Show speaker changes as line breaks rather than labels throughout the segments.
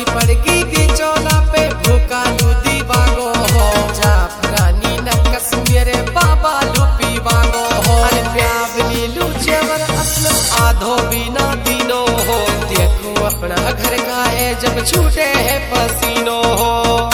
पड़गी बिचौला पे भूखा लूदी बागो हो जाफरानी नक्कस मेरे बाबा लुपी बागो हो अरे प्यावली लूचेवर असल आधो बिना दिनो हो देखो अपना घर का है जब छूटे है पसीनो हो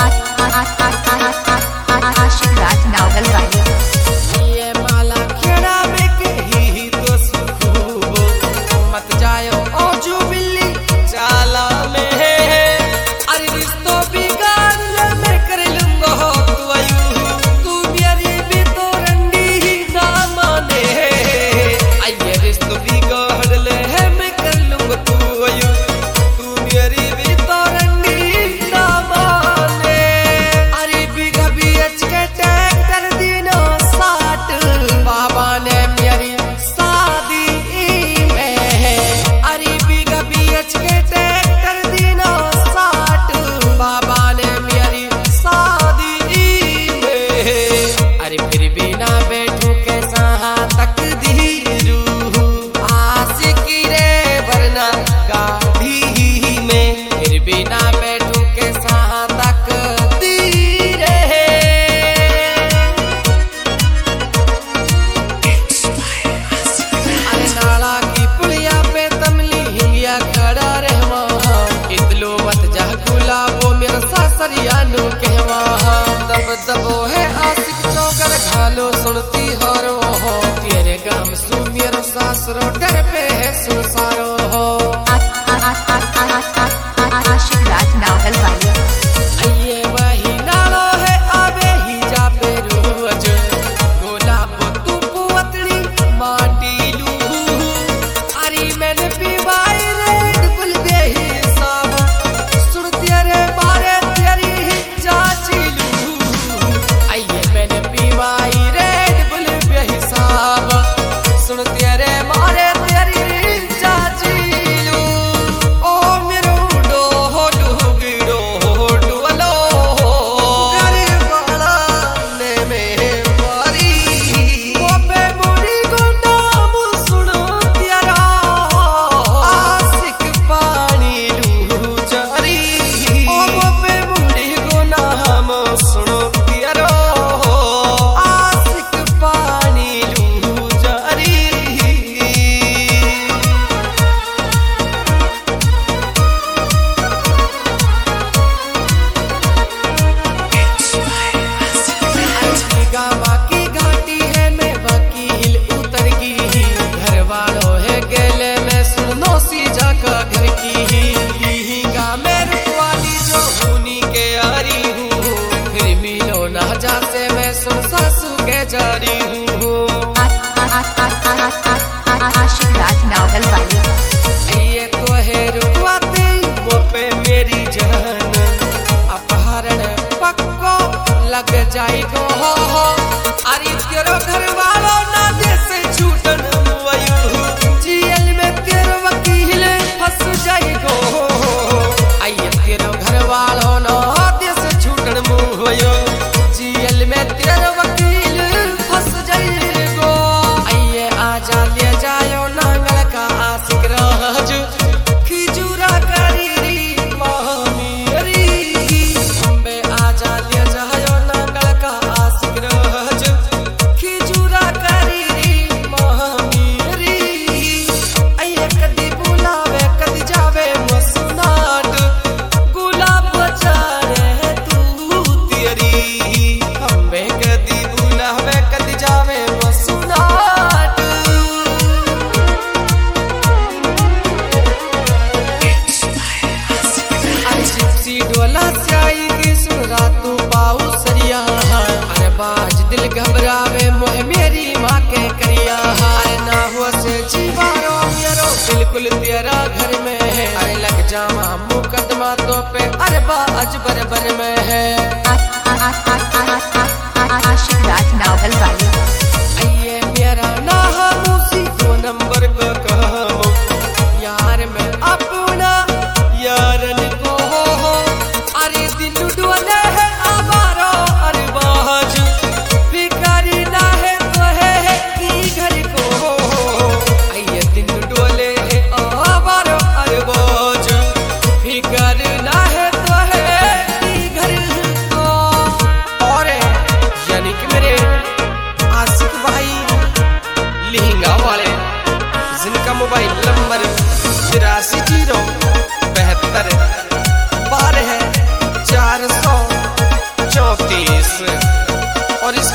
आशिक राज नावल वाली
ये माला खेड़ा में कही तो सुखूबो मत जायो ओ जो बिल्ली चाला में अरे रिश्तों बिगाड़ ले मैं कर लूंगा हो तू आयु तू मेरी भी तो रंडी ही ना माने आइए रिश्तों बिगाड़ ले मैं कर लूंगा तू आयु तू मेरी भी तो रंडी ही ना माने अरे बिगा भी के टैग कर दीनो 60 बाबा ने मेरी शादी में अरे बिगा बीएच के टैग कर दीनो 60 बाबा ने मेरी शादी में अरे फिर भी ना बैठू कैसा तक दीरू आशिकी रे वरना गाड़ी में फिर भी ना बैठू कैसा तक दीरे अरे नाला की पुलिया पे तमली हिंगिया खड़ा रहवा इतलो मत जा गुलाबो मेरा सासरिया नु कहवा दब दबो है आशिक चौकर घालो सुनती हरो हो तेरे गाम सु मेरो सासरो डर पे है सुसारो हो
आशिक राज नावल वाली
ये वही नालो है आवे ही जा पे रोज गुलाब तू पुअतड़ी माटी लू अरे मैंने पीवाई रेड बुल दे ही साब सुन तेरे बारे तेरी ही चाची लू आइए मैंने पीवाई रेड बुल दे ही साब सुन तेरे मारे तेरी ही चाची लू ओ मेरो डो डुगिड़ो डुअलो गरीबाला ने में मारी ओ पे मुड़ी को नाम सुनो तेरा आशिक पानी लू जारी ओ पे मुड़ी को नाम सुनो तेरा आशिक पानी लू जारी गामा की घाटी है मैं वकील उतर की घर वालों है गेले में सुनो सी जाका घर की गा में रुकवाली जो हुनी के यारी हूँ फिर मिलो ना जा से मैं सुन सासू के जारी हूँ
आशिक राज नावल वाली
ये तो है रुकवाते वो पे मेरी जान अपहरण पक्को लग जाई गो हो अरे तेरो घर वालों ना जैसे छूटन मुआयु जेल में तेरो वकील फंस जाई गो आइए तेरो घर वालों ना जैसे छूटन मुआयु जेल में तेरो वकील फंस जाई गो आइए आजा ले जायो नांगल का आशिक राज खिजूरा करी री मामी अम्बे आजा ले जायो नांगल का आशिक राज खिजूरा करी री मामी आइए कदी बुलावे कदी जावे मसनाट गुलाब बचारे तू तेरी अम्बे कदी बुलावे कदी जावे मसनाट जिप्सी डोला से आई की सुन रातू पाऊ सरिया अरे बाज दिल घबरावे मोह मेरी माँ के करिया अरे ना हो से जीवारो मेरो बिल्कुल तेरा घर में है अरे लग जावा मुकदमा तो पे अरे बाज बरबर में है
आशिक राज नावल वाली
आइए मेरा नाम उसी 2 नंबर का काम यार मैं अपना यारन को अरे दिल डोले है आवारो अरे बाज भिखारी ना है तो है की घर को आइए दिल डोले है आवारो अरे बाज भिखारी ना है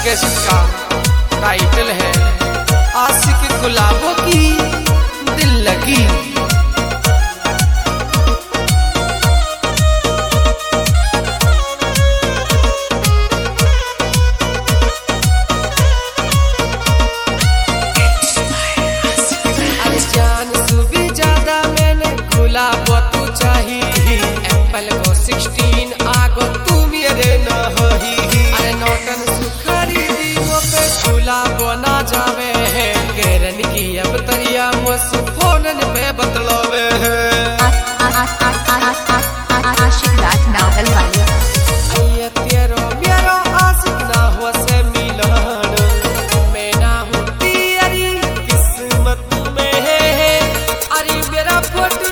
कैसेट का टाइटल है आशिक गुलाबों की दिल लगी। गुलाबो तू चाहिए एप्पल को 16 आगो तू मेरे न होही। अरे नोटन सुखरी दीवो पे गुलाबो ना जावे है केरन की अब तरिया मुस फोनन पे बतलावे है।
आशिक राज नावल वाली
ये तेरो मेरो आशिक ना हो से मिलन मैं ना हूँ तेरी किस्मत में है। अरे मेरा फोटो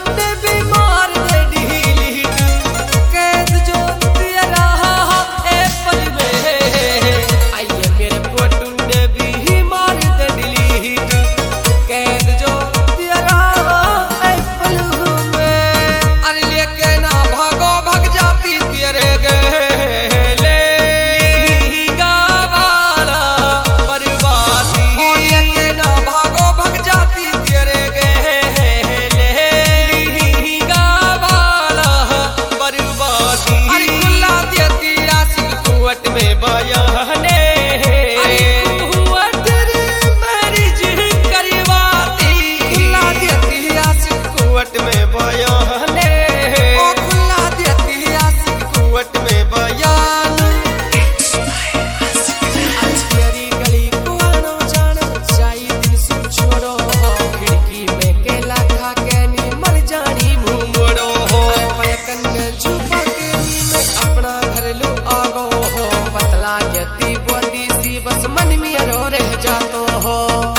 बस मन में रो रह जातो हो।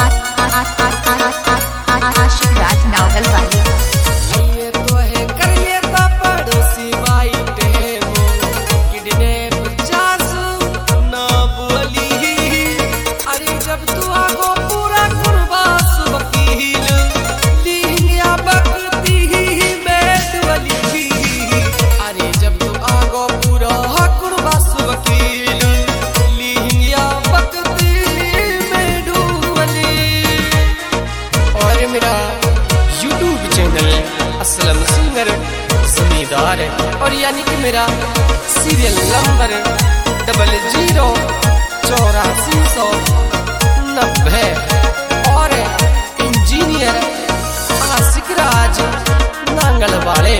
आशिक राज नावल वाली
ये तो है कर लेता पड़ोसी भाई टेमो किडनैप जासू ना बोली। अरे जब तू आगो पूरा कुर्बास वकील लिंगिया बकती बैठ वाली। अरे जब तू आगो पूरा कुर्बास वकील मेरा YouTube चैनल असलम सिंगर जमींदार है और यानी कि मेरा सीरियल नंबर 008490 और इंजीनियर आशिक राज नांगल वाले।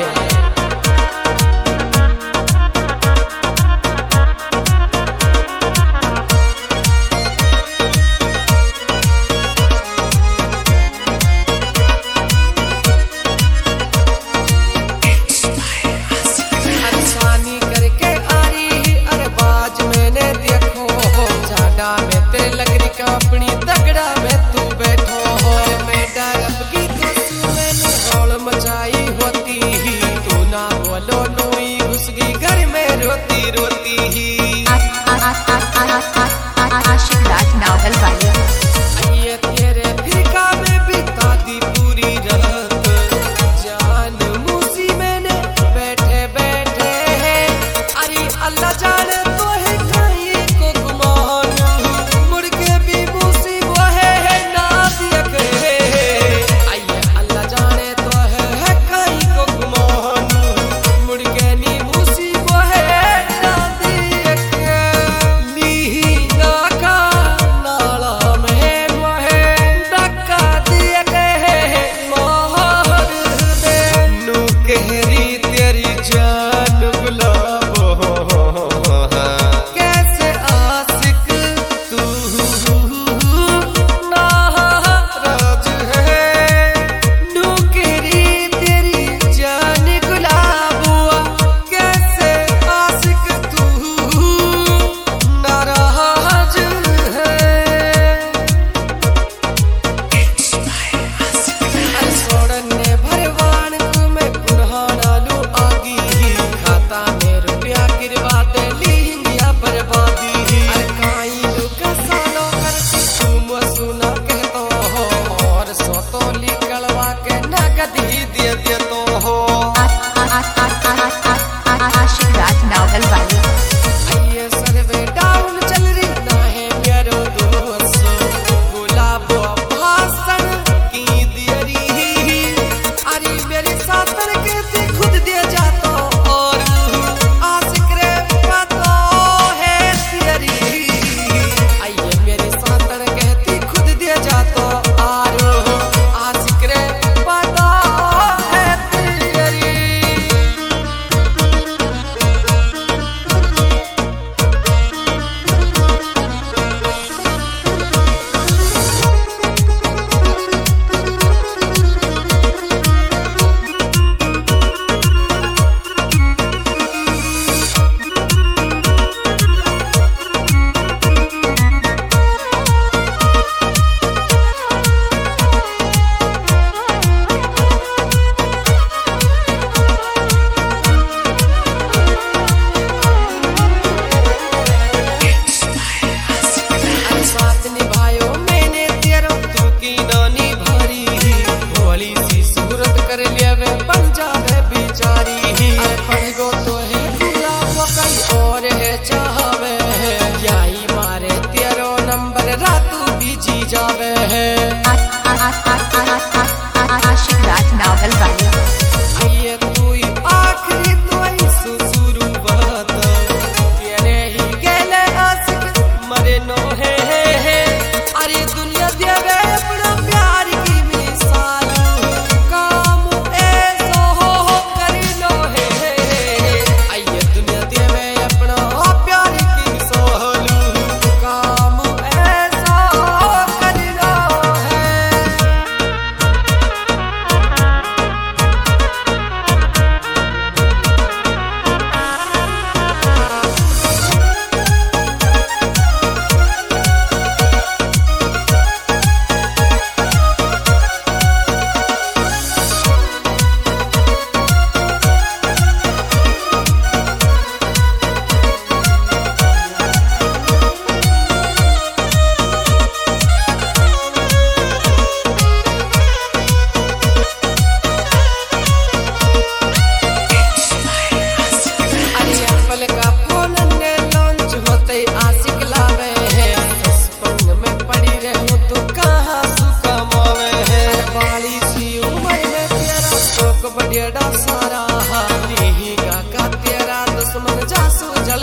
अपनी तगड़ा में तू बैठो हो मैं डरब की मैंने हौल मचाई होती ही तू ना बोलो नोई घुस गई घर में रोती रोती ही।
आशिक राज नावल वाली
ये तेरे फिरका में बिता दी पूरी रात जान मूसी मैंने बैठे बैठे। अरे अल्लाह जाने तो है कहीं को गुमान मुड़ के भी मूसी वो है ना दिया के। आइए अल्लाह जाने तो है कहीं को गुमान मुड़ के नी मूसी वो है ना दिया के। ली ना का नाला में वो है डका दिया के मोहर दे नू कहरी तेरी जान गुलाबो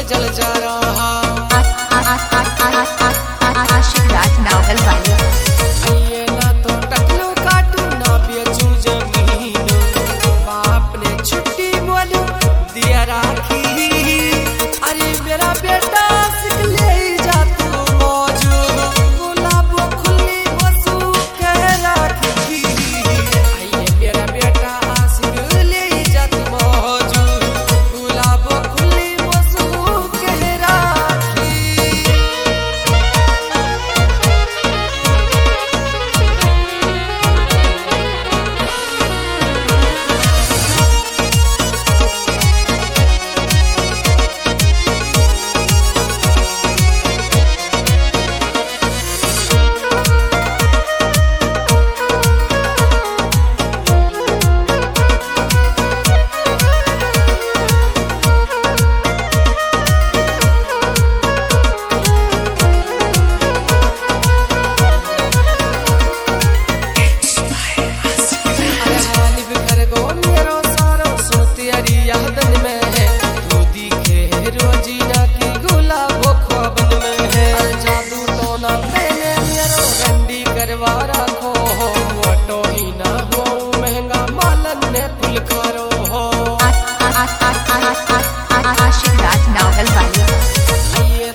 जल जा रहा
आशिक राज नावल वाली
ये ना तो टकलो काटू ना बेचू जमीन बाप ने छुट्टी बोलू दिया राखी अरे मेरा बेटा सिख ले जा तू मौजू गुलाब खुली बसू कह राखी ये मेरा बेटा सिख ले जा तू मौजू गुलाब खुली बसू कह राखी
आशिक राज नावल वाली